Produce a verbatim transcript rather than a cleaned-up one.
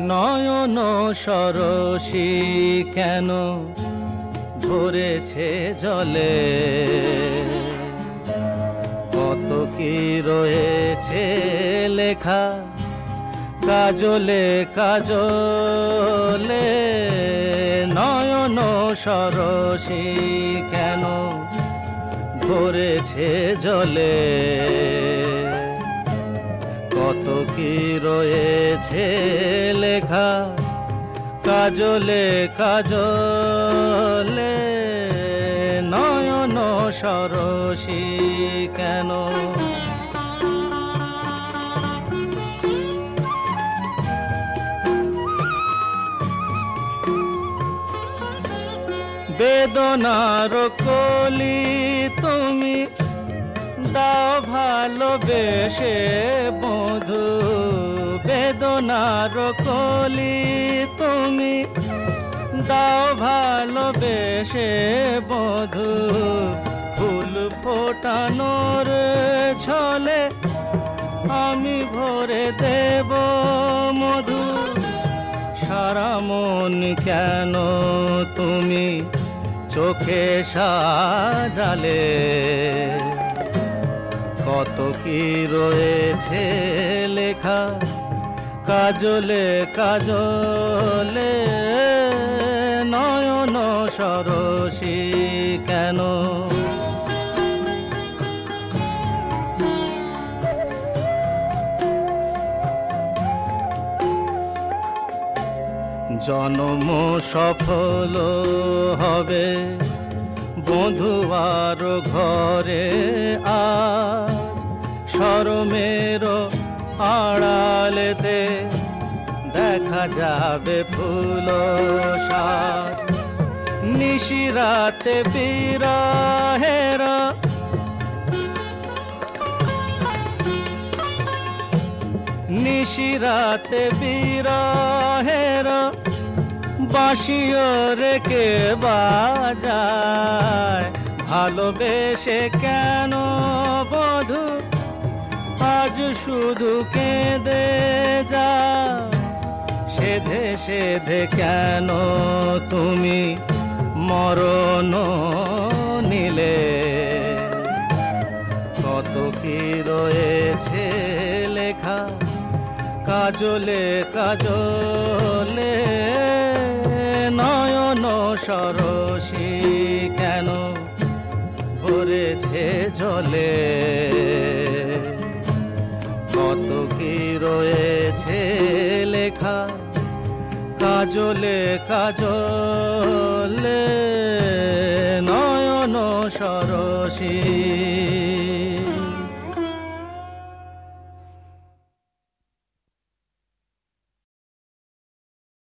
নয়ন সরসী কেন ভরেছে জলে, কত কি রয়েছে লেখা কাজলে কাজলে। নয়ন সরসী কেন ভরেছে জলে, কত কি রয়েছে লেখা কাজলে কাজলে। নয়ন সরসী কেন। বেদনার কলি তুমি দাও ভালোবেসে বধূ, বেদনার কলি তুমি দাও ভালোবেসে বধূ। ফুল ফোটানোর ছলে আমি ভরে দেব মধু। সারা মন কেন তুমি চোখে সাজালে, কত কি রয়েছে লেখা কাজলে কাজলে। নয়ন সরসী কেন। জনম সফল হবে বধূয়ার ঘরে আজ, শরমের আড়ালেতে দেখা যাবে ফুল সাজ। নিশিরাতে বিরহের নিশিরাতে বিরহের বাঁশিও রেখে বাজায়। ভালোবেসে কেন বধূ আজ শুধু কেঁদে যা, সেধে সেধে কেন তুমি মরণ নিলে। কত কি রয়েছে লেখা কাজলে কাজলে। নয়ন সরসী কেন ভরেছে জলে, কত কি রয়েছে লেখা কাজলে কাজলে।